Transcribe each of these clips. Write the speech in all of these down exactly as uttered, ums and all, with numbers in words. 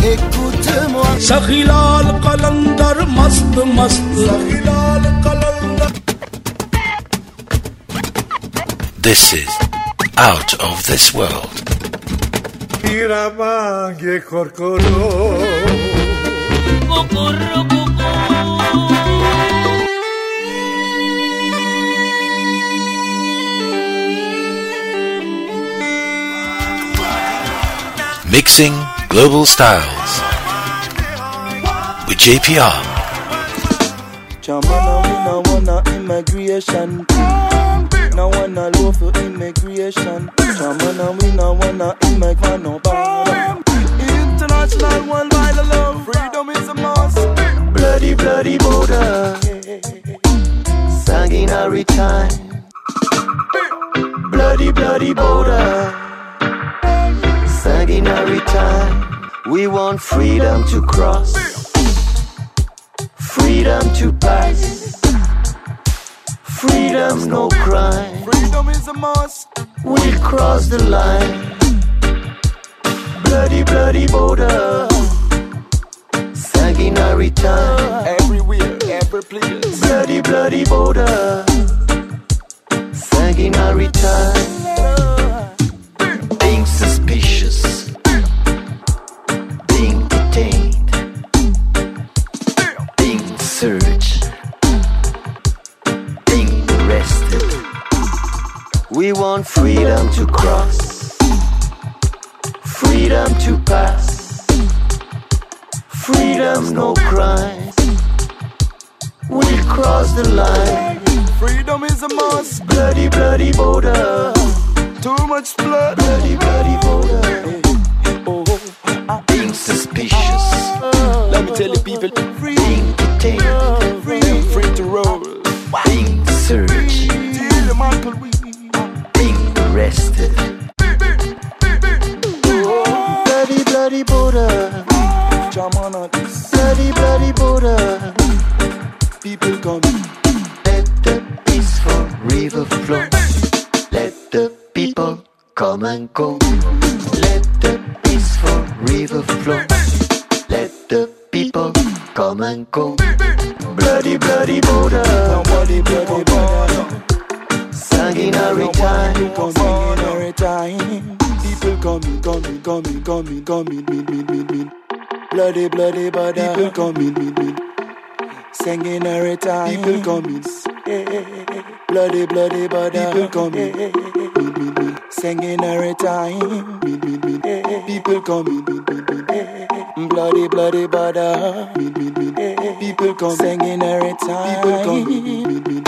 écoute-moi. Sakhilal Qalandar mast mast. Sakhilal Qalandar. This is Out of This World. Iramange korkoro. Kokoro koko. Mixing Global Styles with J P R. Jamana, we no wanna immigration. No wanna law for immigration. Jamana, we no wanna immigration. No border. International one by the love. Freedom is a must. Bloody, bloody border. Sanguinary time. Bloody, bloody border. Sanguinary time. We want freedom to cross, freedom to pass, freedom no crime. Freedom is a must. We'll cross the line. Bloody, bloody border. Sanguinary time. Everywhere, every place. Bloody, bloody border. Sanguinary time. Being suspicious, being detained, being searched, being arrested. We want freedom to cross, freedom to pass, freedom no crime. We'll cross the line. Freedom is a must. Bloody, bloody border. Too much blood. Bloody, bloody border. Oh, oh, being suspicious. Let me tell you people. Being detained. Freedom, free to roll. Being searched. Being arrested. Bloody, bloody border. Bloody, bloody border. People come. Let the peaceful river flow. Let the people come and go. Let the peaceful river flow. Let the people come and go. Bloody, bloody border. Bloody, bloody border. Sanguinary time. Sanguinary time. People coming, coming, coming, coming, coming, min, min, min, min. Bloody, bloody border. People coming, min, min. Sanguinary time. People coming. Bloody, bloody border. People coming. Sanguinary time. People coming. Bloody, bloody border. People coming. Sanguinary time. People coming.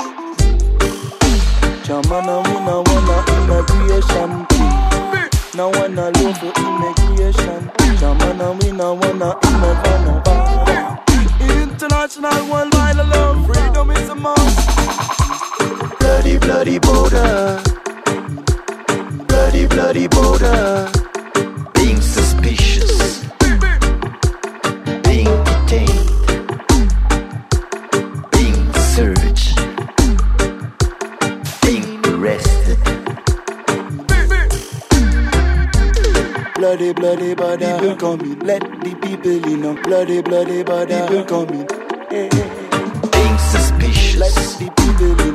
Jamana, we no wanna immigration. No wanna law for immigration. Jamana, we no wanna immigration. International one by the love. Freedom is a must. Bloody, bloody border. Bloody, bloody border. Being suspicious. Being detained. Being searched. Being arrested. Bloody, bloody border. People coming. Let the people in. Bloody, bloody border. People coming. Being suspicious. Let the people in.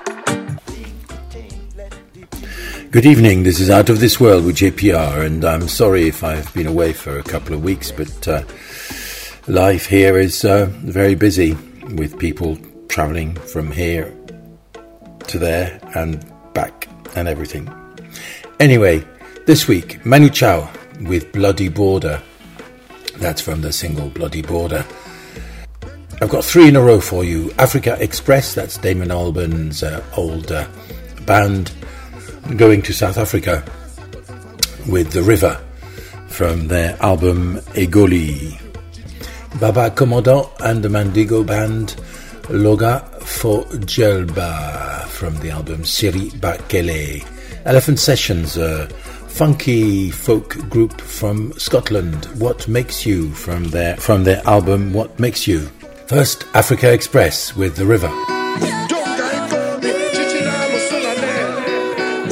Good evening, this is Out of This World with J P R, and I'm sorry if I've been away for a couple of weeks, but uh, life here is uh, very busy with people travelling from here to there and back and everything. Anyway, this week, Manu Chao with Bloody Border. That's from the single Bloody Border. I've got three in a row for you. Africa Express, that's Damon Albarn's uh, old uh, band, going to South Africa with The River from their album Egoli. Baba Commandant and the Mandigo Band, Loga for Jelba from the album Siri Bakele. Elephant Sessions, a funky folk group from Scotland, What Makes You from their from their album What Makes You. First, Africa Express with The River.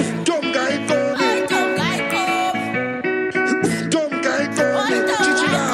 Don't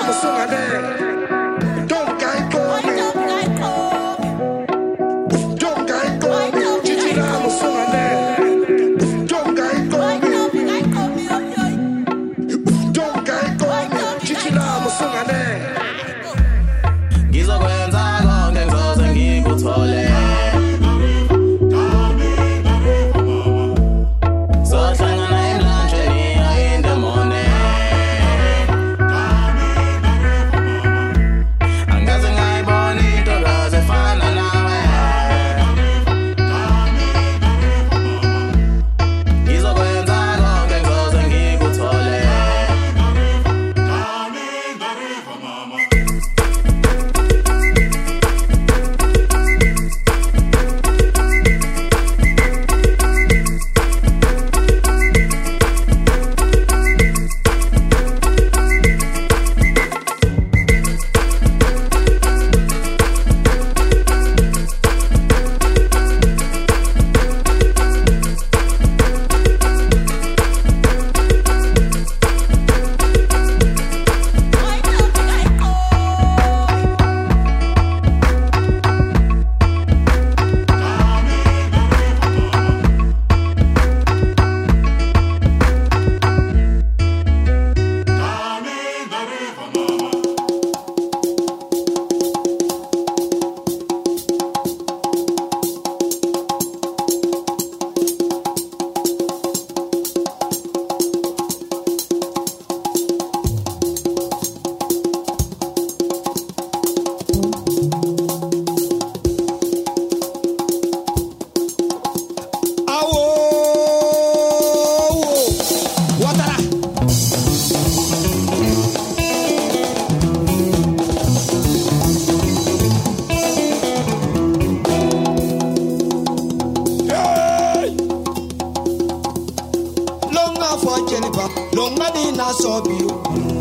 longani na sobio.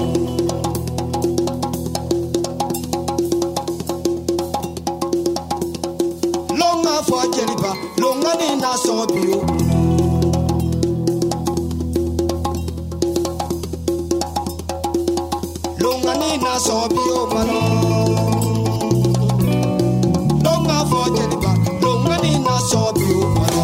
Longa for jeliba, longani na sobio. Longani na sobio malo. Longa for jeliba, longani na sobio malo.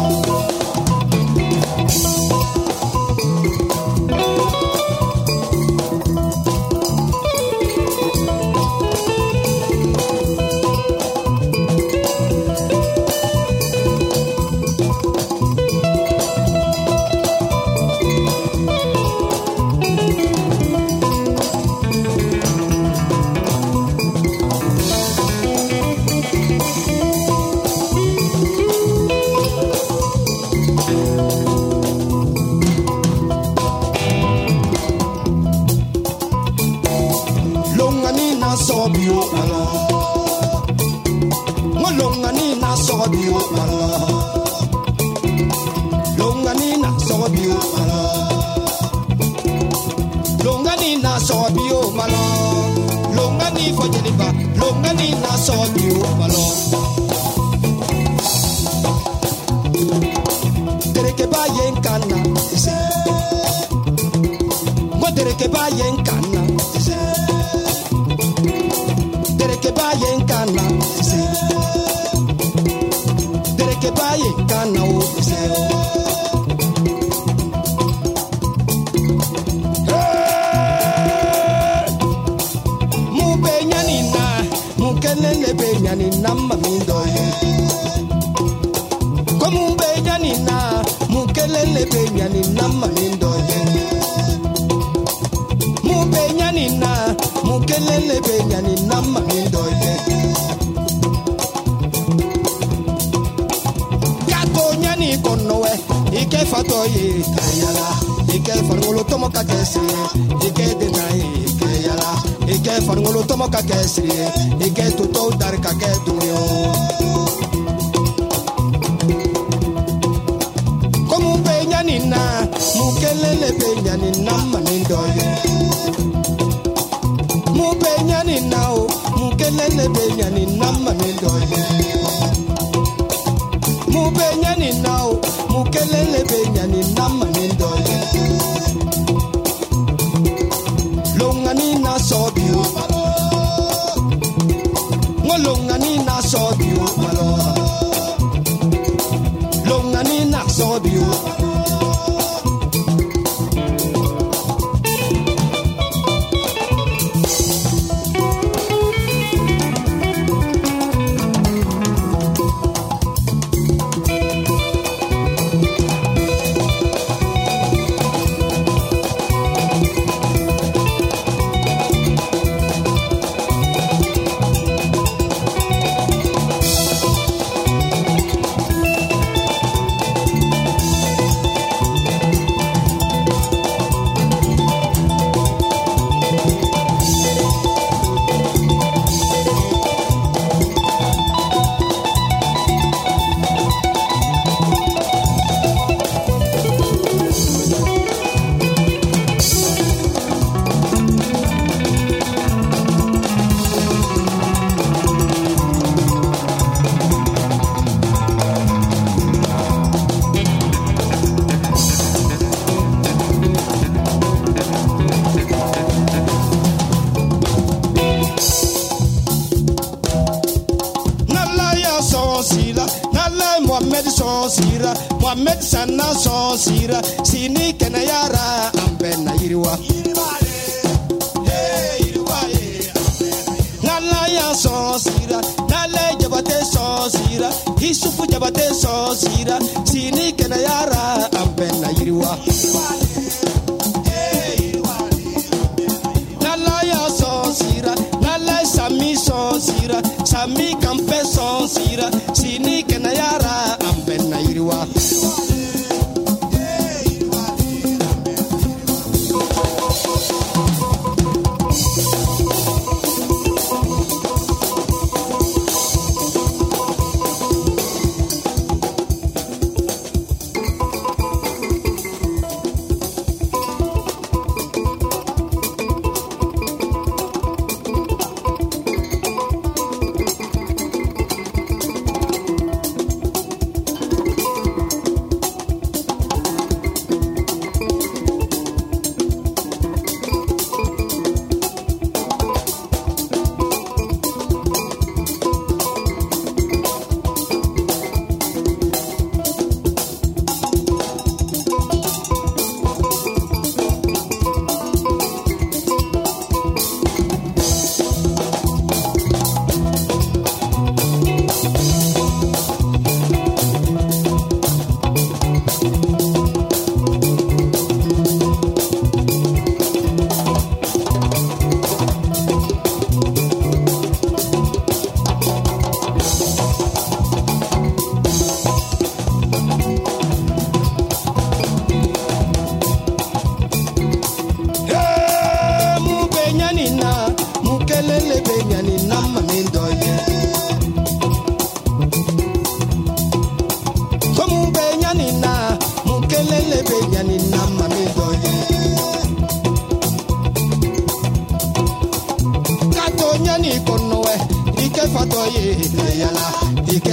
Sobio malo, ngolongani na sobio malo, longani na sobio malo, longani na sobio malo, longani fojeliba, longani na sobio malo. Dereke ba yenkana, mo dereke ba yenkana. Dereke baye nkana se Dereke baye nkana o se Mu benyani na mu kelele benyani na mamindo ye Ko mu benyani na mu kelele benyani na mamindo ye Mu benyani na mu kelele benyani na mamindo ye Kato nyani konowe ike fato ye kayala ike farngolo tomo kakesi ike denaye ike yala ike farngolo tomo kakesi ike tuto dar kake dunyo Komu benyani na mu kelele benyani na mamindo ye Mu benyani nao, mu kelele benyani na mamindo ye. Mu benyani nao, mu kelele benyani na mamindo ye. Longani na sobio malo, ngolongani na sobio malo, longani na sobio malo. Sira, Mohammed Sana son sira, sini kenayara ambena yiriwa. Nala ya son sira, nala jabate son sira, isufu jabate son sira, sini kenayara ambena yiriwa. Nala ya son sira, nala sami son sira, sami kampe son sira, sini kenayara ambena yiriwa.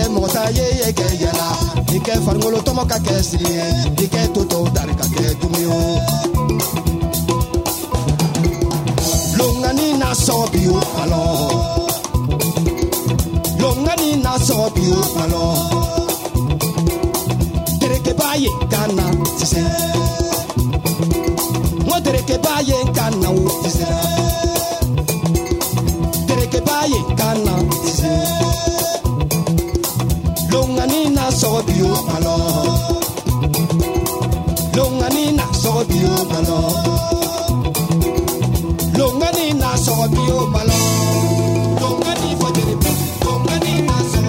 ike mota ye ye ke yala ike farngolo tomo ka kesri ike toto dar ka ke tumio longani na so biu alo longani na so biu alo tere ke baye kana tise mo tere ke baye kana u tise tere ke baye kana tise longani na so biu alo longani na so biu alo longani na so biu alo longani fajiri longani na so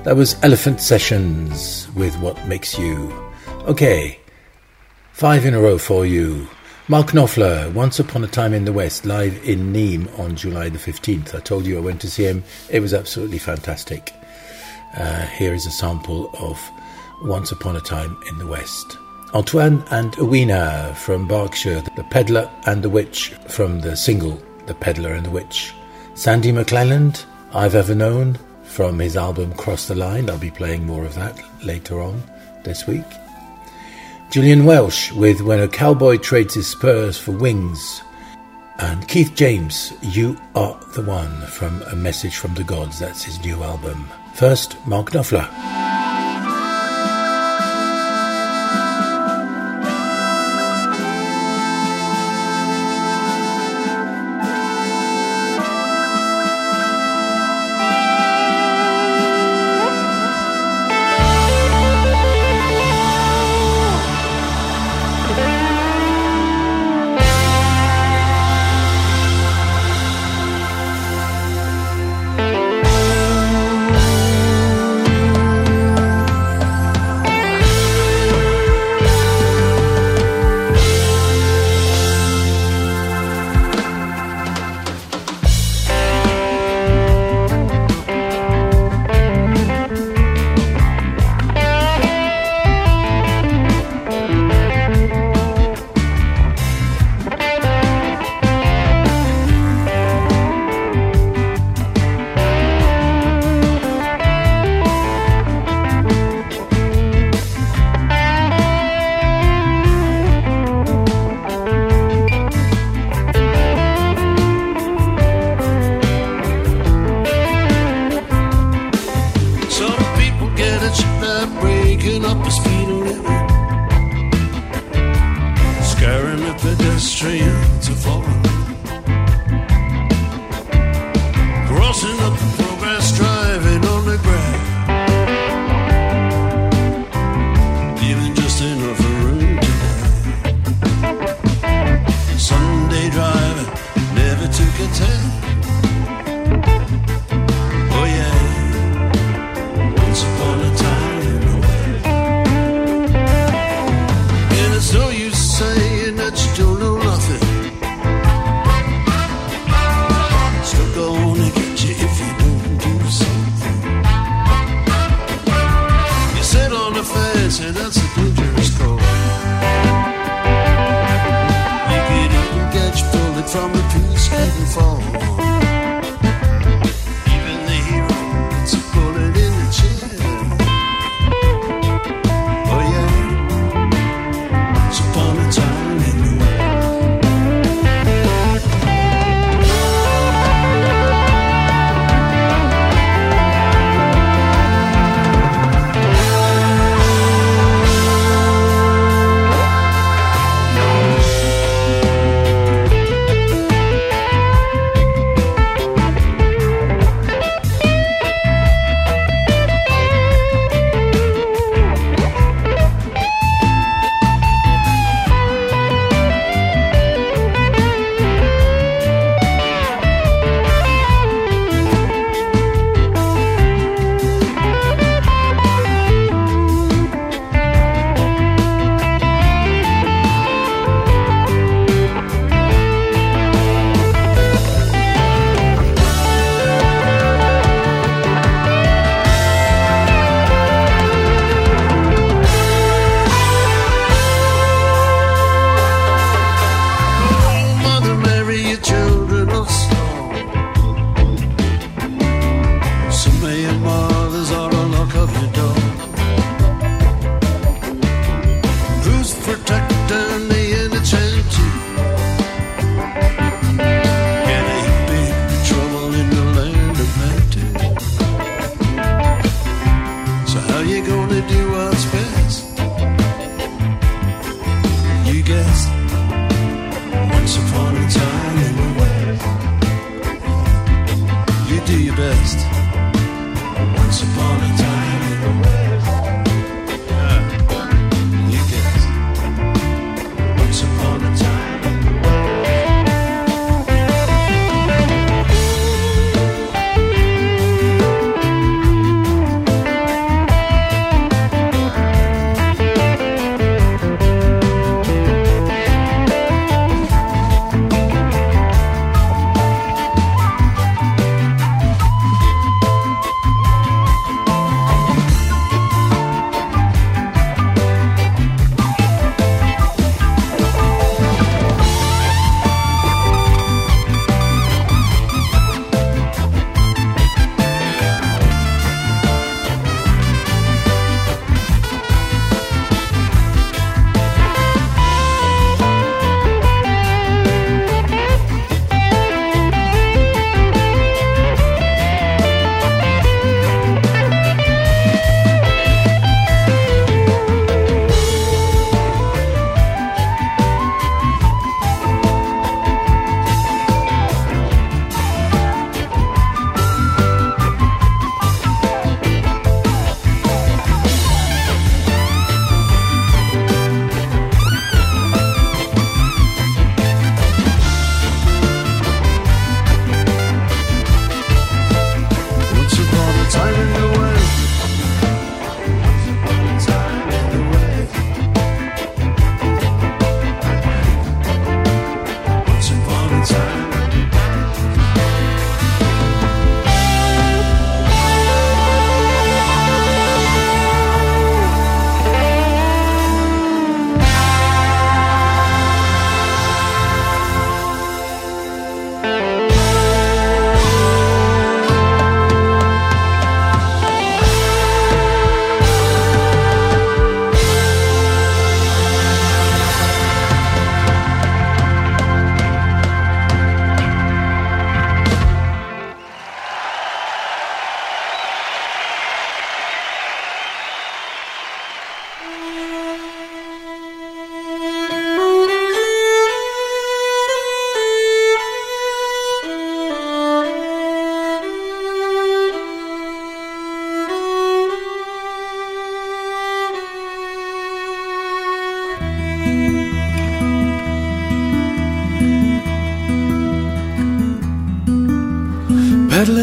That was Elephant Sessions with What Makes You. Okay, five in a row for you. Mark Knopfler, Once Upon a Time in the West, live in Nîmes on July the fifteenth. I told you I went to see him. It was absolutely fantastic. Uh, here is a sample of Once Upon a Time in the West. Antoine and Awena from Berkshire, The Peddler and the Witch from the single The Peddler and the Witch. Sandy McClelland, I've Ever Known, from his album Cross the Line. I'll be playing more of that later on this week. Julian Welsh with When a Cowboy Trades His Spurs for Wings. And Keith James, You Are the One, from A Message from the Gods. That's his new album. First, Mark Knopfler. Once upon a time in the West.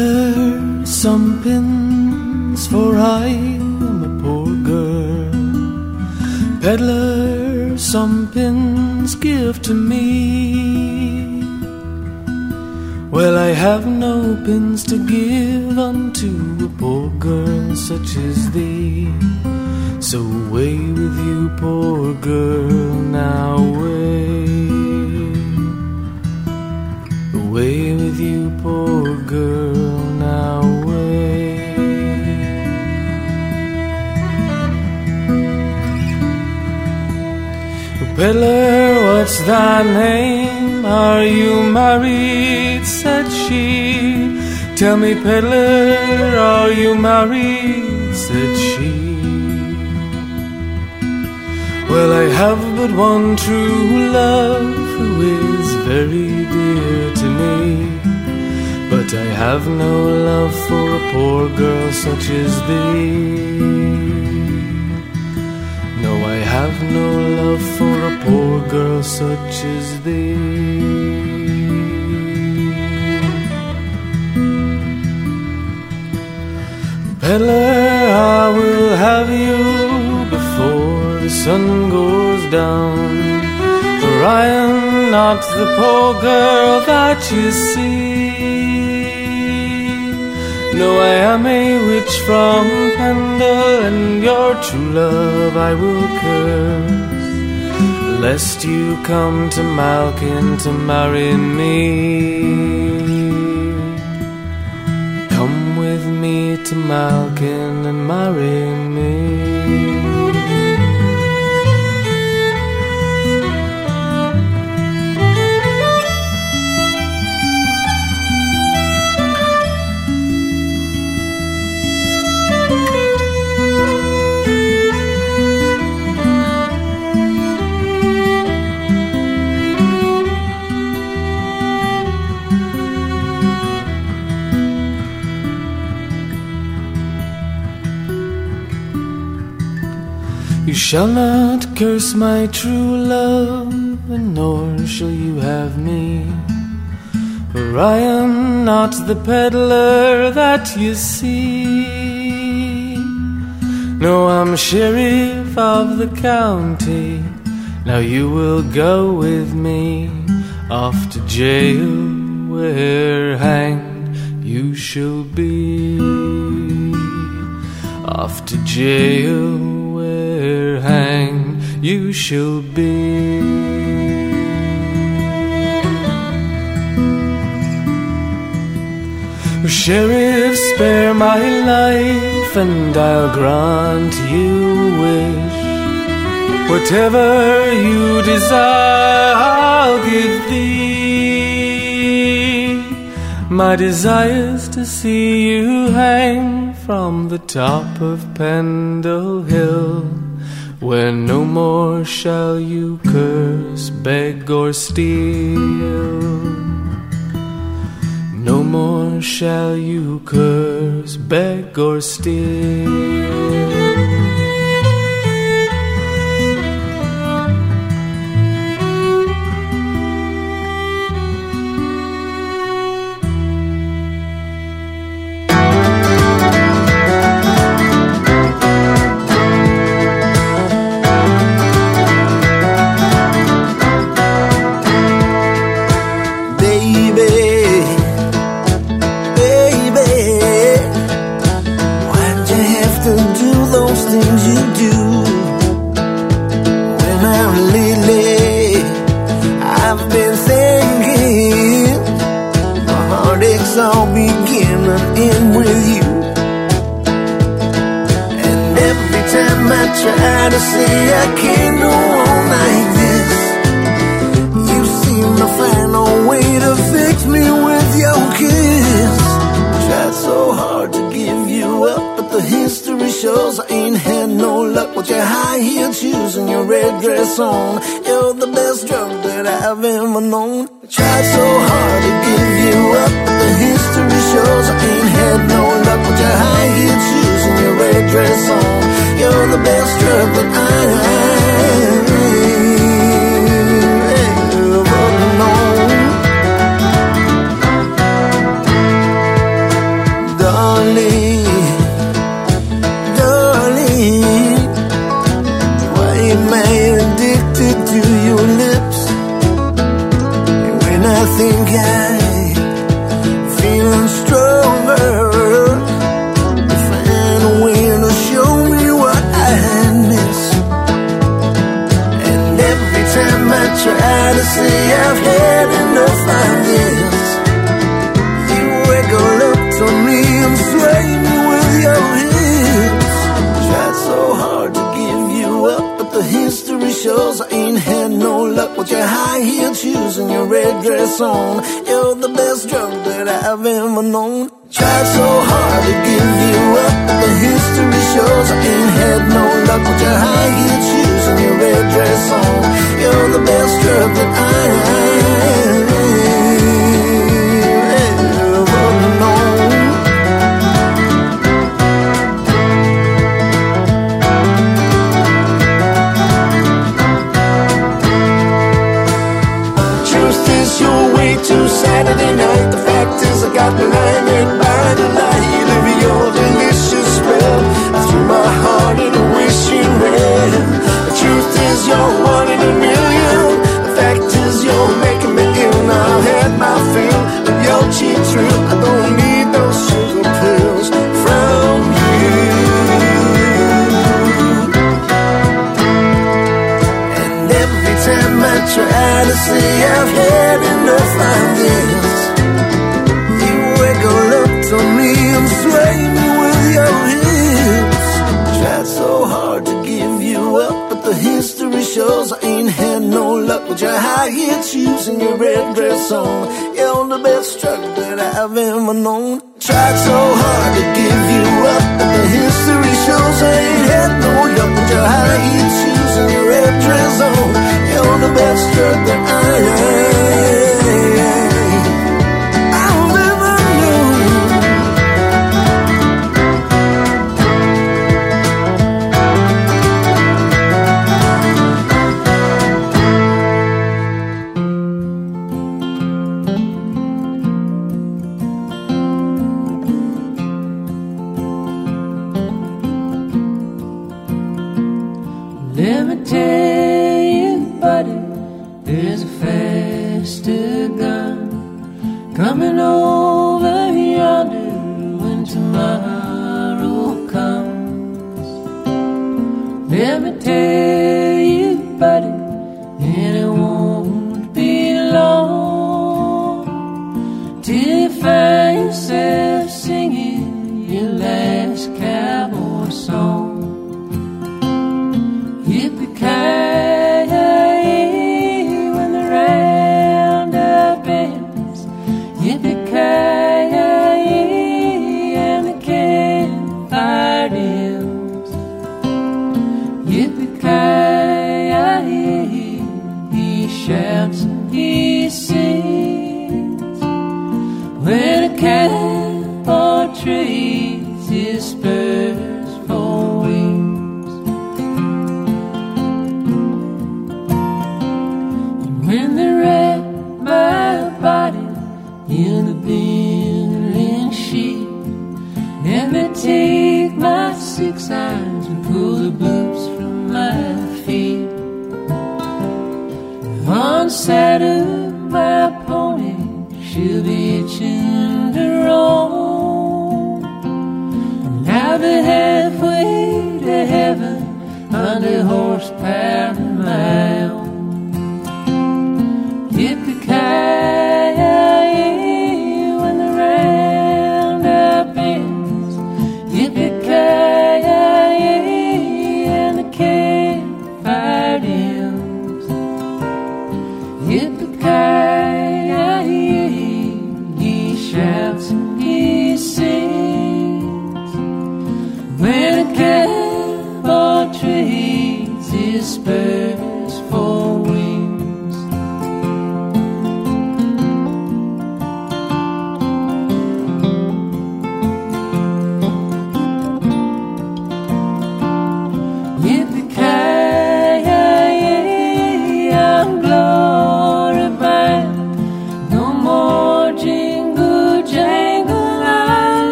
Peddler some pins, for I am a poor girl. Peddler some pins, give to me. Well, I have no pins to give unto a poor girl such as thee. So away with you, poor girl, now away. Away with you, poor girl, now away. Peddler, what's thy name? Are you married? Said she. Tell me, peddler, are you married? Said she. Well, I have but one true love who is very dear to me, but I have no love for a poor girl such as thee. No, I have no love for a poor girl such as thee. Peddler, I will have you before the sun goes down, for I am not the poor girl that you see. No, I am a witch from Pendle, and your true love I will curse, lest you come to Malkin to marry me. Come with me to Malkin and marry me. You shall not curse my true love, and nor shall you have me, for I am not the peddler that you see. No, I'm sheriff of the county. Now you will go with me off to jail, where hanged you shall be. Off to jail, where hanged you shall be. Sheriff, spare my life, and I'll grant you a wish. Whatever you desire, I'll give thee. My desire's to see you hang from the top of Pendle Hill, where no more shall you curse, beg, or steal. No more shall you curse, beg, or steal. All begin and end with you. And every time I try to say I can't go on like this, you seem to find a way to fix me with your kiss. Tried so hard to give you up, but the history shows I ain't had no luck with your high heel shoes and your red dress on. You're the best drug that I've ever known. Tried so hard to give you up, but the history shows I ain't had no luck with your high heel shoes and your red dress on. You're the best drug that I have ever known. darling, darling, why am I addicted to your lips? And when I think I'm feeling stronger, you find a way to show me what I miss. And every time I try to say I've had enough of this, you wiggle up to me and sway me with your hips. Tried so hard to give you up, but the history shows I ain't had no luck with your high heel shoes and your red dress on. You're the best drug that I've ever known. Tried so hard to give you up, but the history shows I ain't had no luck with your high heel shoes and your red dress on. You're the best drug that I have ever known. Truth is you're way too Saturday night. The fact is I got blinded by the light of your delicious spell. I threw my heart in a wishing well. The truth is you're one in a million. The fact is you're making me ill. Now I've had my fill of your cheap thrill. I don't need those sugar pills from you. And every time I try to say I've had enough of this, you wiggle up to me and sway me with your hips. Tried so hard to give you up, but the history shows I ain't had no luck with your high-heel shoes and your red dress on. You're the best drug that I've ever known. Tried so hard to give you up, but the history shows I ain't had no luck with your high-heel shoes and your red dress on. You're the best drug that I I've ever known. Let me tell you, buddy, there's a faster gun coming over yonder when tomorrow comes. Let me tell you, buddy, and it won't be long till you find yourself singing your last cowboy song. Yippee-ki-yay, when the roundup ends. Yippee-ki-yay, and the campfire dims. Yippee-ki-yay, he shouts and he sings. When a cowboy trades his spurs for wings. When they wrap my body in the billowing sheet, and they take my six irons and pull the boots from my feet, on the side of my pony she'll be itching to roam, and I'll be halfway to heaven under horsepower of my own. Yippee-ki-yay, when the roundup ends. Yippee-ki-yay, and the campfire dims. Yippee-ki-yay, he shouts and he sings. When a cowboy trades his spurs for wings.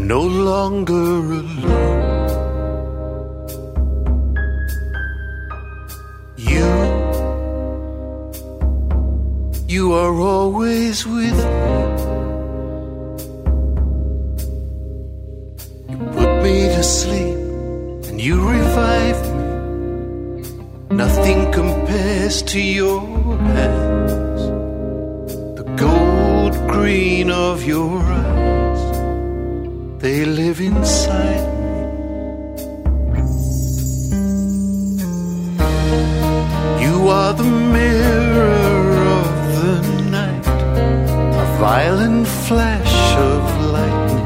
no longer alone. You, you are always with me. You put me to sleep and you revive me. Nothing compares to your hands, the gold green of your eyes, they live inside me. You are the mirror of the night, a violent flash of lightning.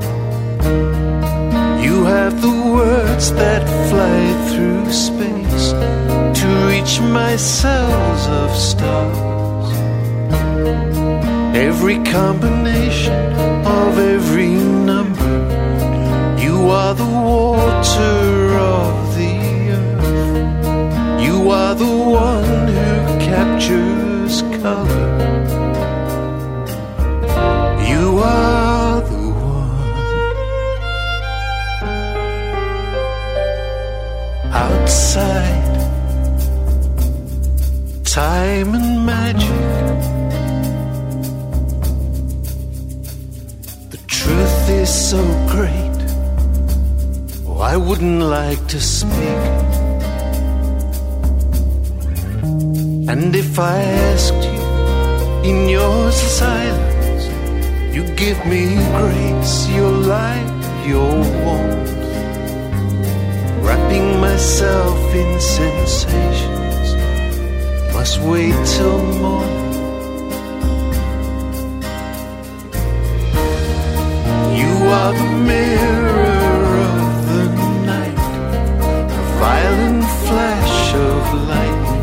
You have the words that fly through space to reach my cells of stars. Every combination of every number, you are the water of the earth. You are the one who captures color. You are the one. Outside, time and magic. The truth is so great, oh, I wouldn't like to speak. And if I asked you in your silence, you give me grace, your light, your warmth, wrapping myself in sensations. Must wait till morning. You are the mirror of the night, a violent flash of lightning.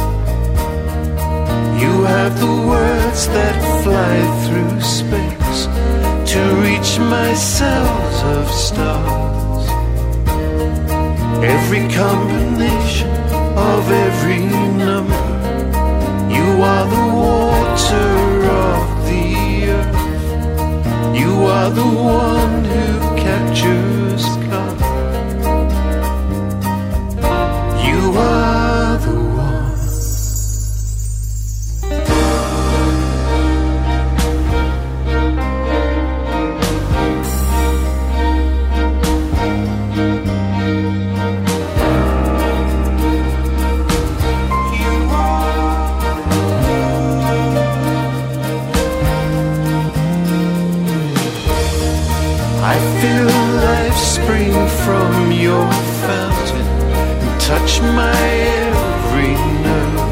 You have the words that fly through space to reach my cells of stars. Every combination of every number, you are the water of the earth. You are the one who captures color. You are the one. Feel life spring from your fountain and touch my every nerve.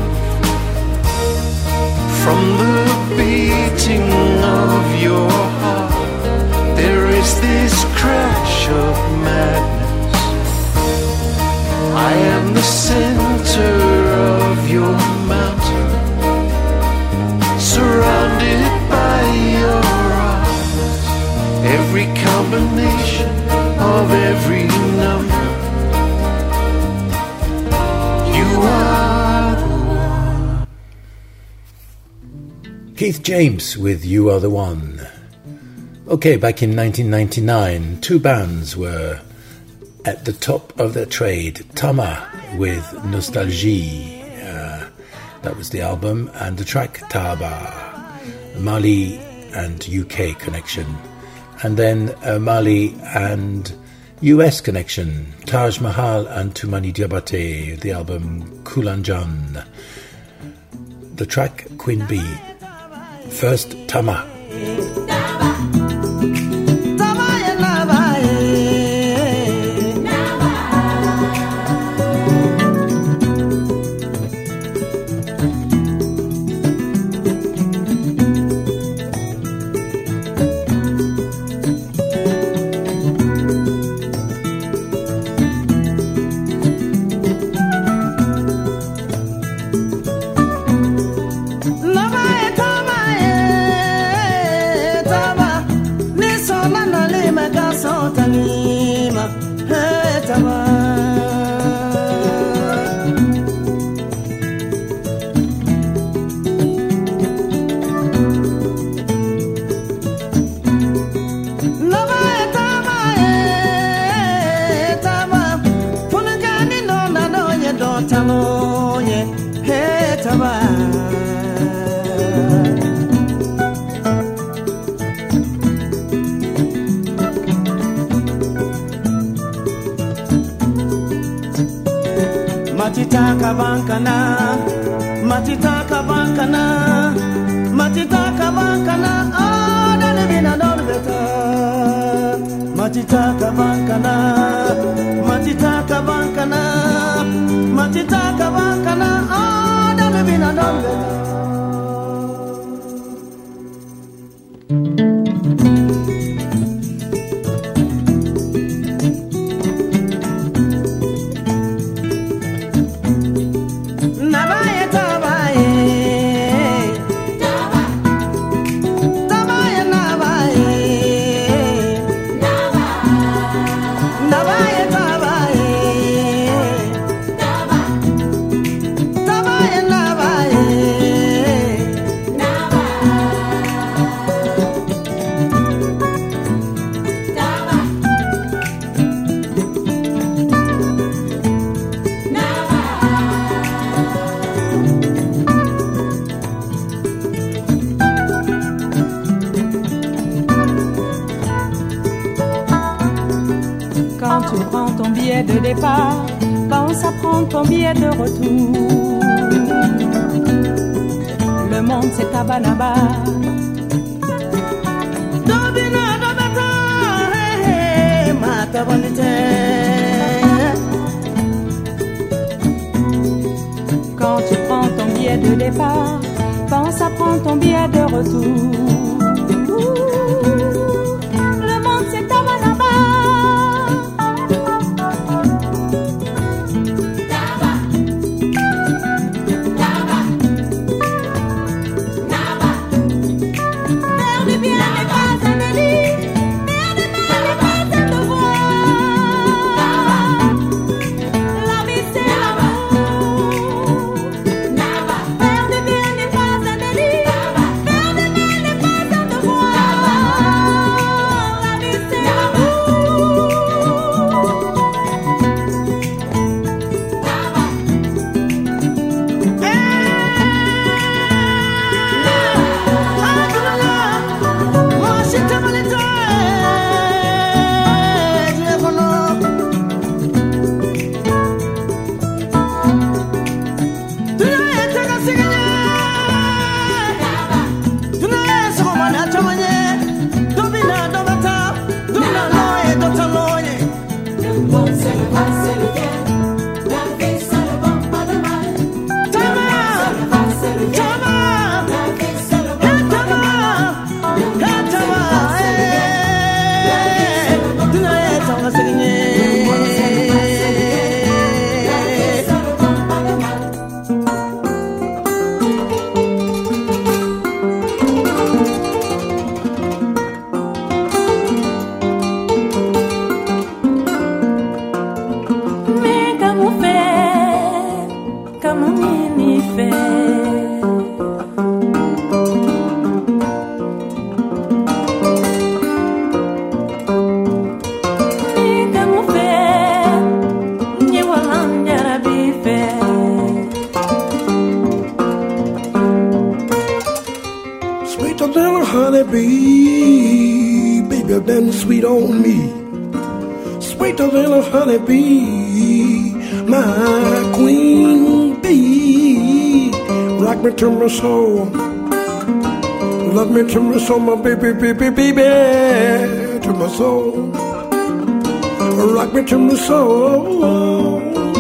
From the beating of your heart, there is this crash of madness. I am the center of your mountain, surrounded by your arms. Every combination of every number, you are the one. Keith James with You Are the One. Okay, back in nineteen ninety-nine, two bands were at the top of their trade. Tama with Nostalgie, uh, that was the album, and the track Taaba, Mali and U K connection. And then uh, Mali and U S connection, Taj Mahal and Tumani Diabate, the album Kulanjan. The track Queen Bee. First, Tama. Love matitaka bankana, matitaka bankana, matitaka bankana, ah, dale bina don beta. Matitaka bankana, matitaka bankana, matitaka bankana, ah, dale bina don beta. De départ, pense à prendre ton billet de retour. Le monde c'est Tabanaba. Quand tu prends ton billet de départ, pense à prendre ton billet de retour. Le monde c'est Tabanaba. Honeybee, baby, been sweet on me. Sweeter than a honeybee, my queen bee. Rock me to my soul, love me to my soul, my baby, baby, baby, to my soul. Rock me to my soul.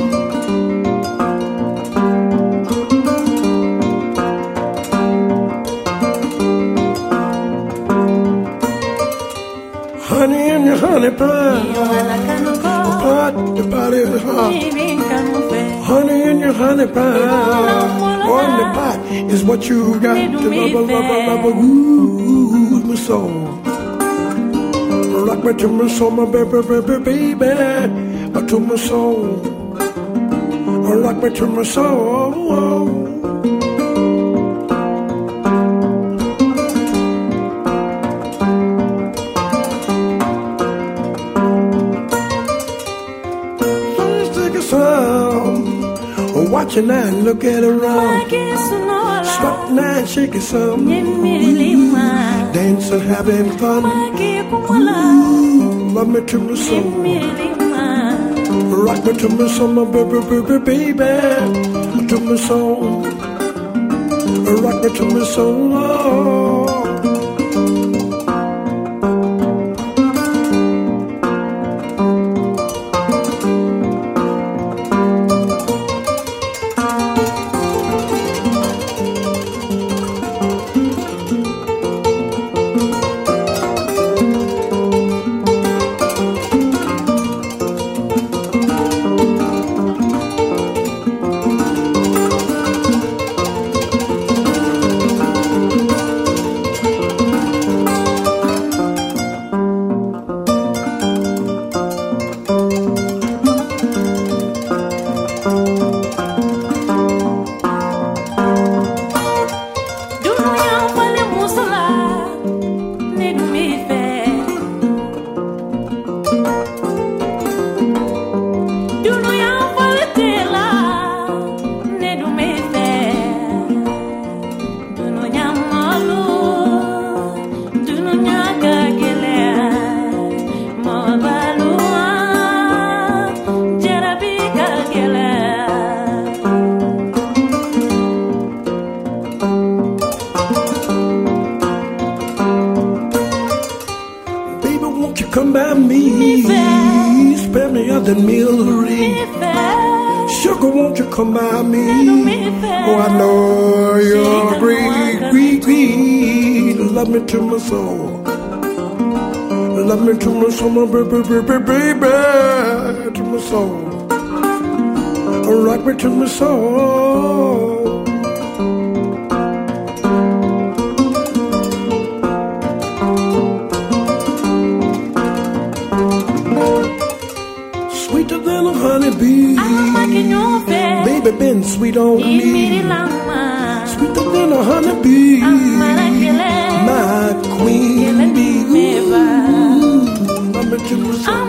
Honey in your honey pie, pot, the body is hot. Honey in your honey pie, on the pot is what you got to love, love, love, love, ooh, my soul. Rock me to my soul, my baby, baby, baby, to my soul. Rock me to my soul. Watch it now, look at her around. Strut now, shake it some. Dancing, having fun. Ooh, love me to my soul. Rock me to my soul, my baby, baby, baby, to my soul. Rock me to my soul. Come by me, spare me of the mealery. Sugar, won't you come by me? Oh, I know you're great, great, great. Love me to my soul. Love me to my soul, my baby, baby, baby, to my soul. Rock me to my soul. Sweeter than a honeybee. Baby, been sweet on me. Sweeter than a honeybee. My queen bee. Love me to my soul.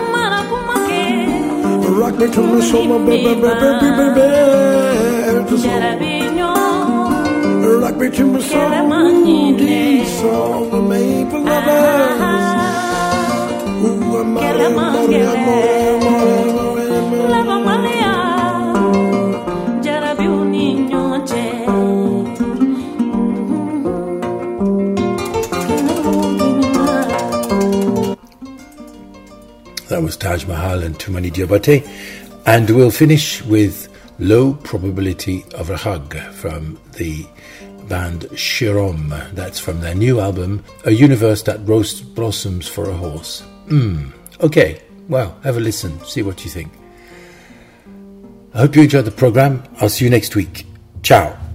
Rock me to my soul, my baby, baby, baby, baby, to soul. Rock me to my soul. These songs are made for lovers. Ooh, amore, amore, amore, amore. Lava Maria, Jarabi un niño che. That was Taj Mahal and Tumani Diabate. And we'll finish with Low Probability of a Hug from the band Shirom. That's from their new album, A Universe That Roasts Blossoms for a Horse. Mm. Okay, well, have a listen, see what you think. I hope you enjoyed the program. I'll see you next week. Ciao.